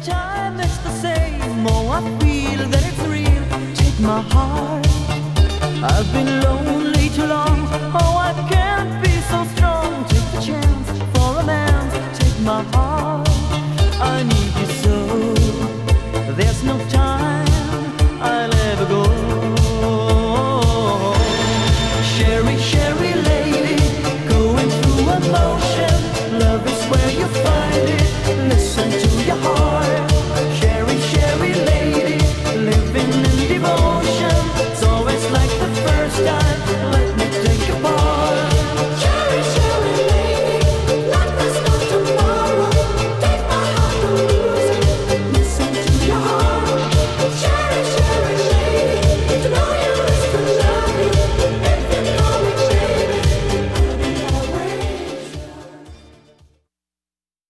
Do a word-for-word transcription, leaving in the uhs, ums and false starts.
time it's the same. Oh, I feel that it's real. Take my heart. I've been lonely too long. Oh, I can't be so strong. Take the chance for a man. Take my heart. I need you so. There's no time I'll ever go. Sherry, Sherry lady, going through emotion. Love is where you find it.